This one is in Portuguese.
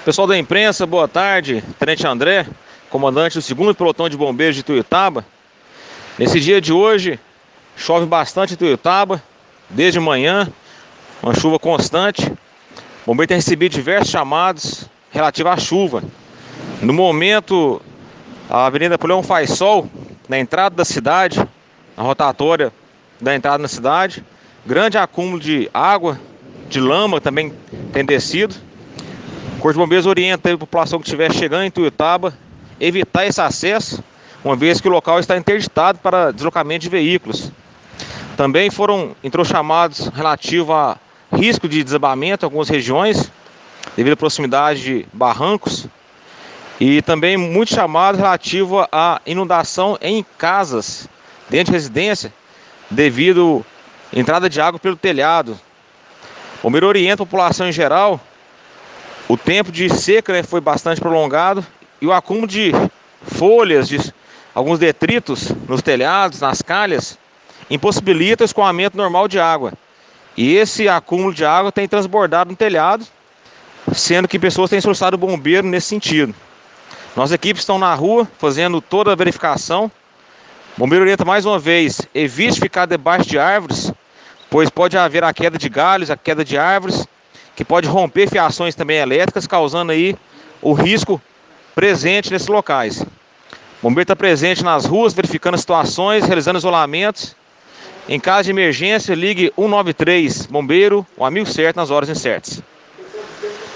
Pessoal da imprensa, boa tarde. Tenente André, comandante do 2º Pelotão de Bombeiros de Ituiutaba. Nesse dia de hoje, chove bastante em Ituiutaba, desde manhã, uma chuva constante. O bombeiro tem recebido diversos chamados relativos à chuva. No momento, a Avenida Napoleão faz sol, na entrada da cidade, na rotatória da entrada na cidade. Grande acúmulo de água, de lama também tem descido. O Corpo de Bombeiros orienta a população que estiver chegando em Ituiutaba evitar esse acesso, uma vez que o local está interditado para deslocamento de veículos. Também entrou chamados relativos a risco de desabamento em algumas regiões, devido à proximidade de barrancos, e também muitos chamados relativos à inundação em casas, dentro de residência, devido à entrada de água pelo telhado. O bombeiro orienta a população em geral. O tempo de seca, foi bastante prolongado e o acúmulo de folhas, de alguns detritos nos telhados, nas calhas, impossibilita o escoamento normal de água. E esse acúmulo de água tem transbordado no telhado, sendo que pessoas têm solicitado o bombeiro nesse sentido. Nossas equipes estão na rua fazendo toda a verificação. O bombeiro orienta mais uma vez: evite ficar debaixo de árvores, pois pode haver a queda de galhos, a queda de árvores, que pode romper fiações também elétricas, causando aí o risco presente nesses locais. O bombeiro está presente nas ruas, verificando as situações, realizando isolamentos. Em caso de emergência, ligue 193 bombeiro, o amigo certo nas horas incertas.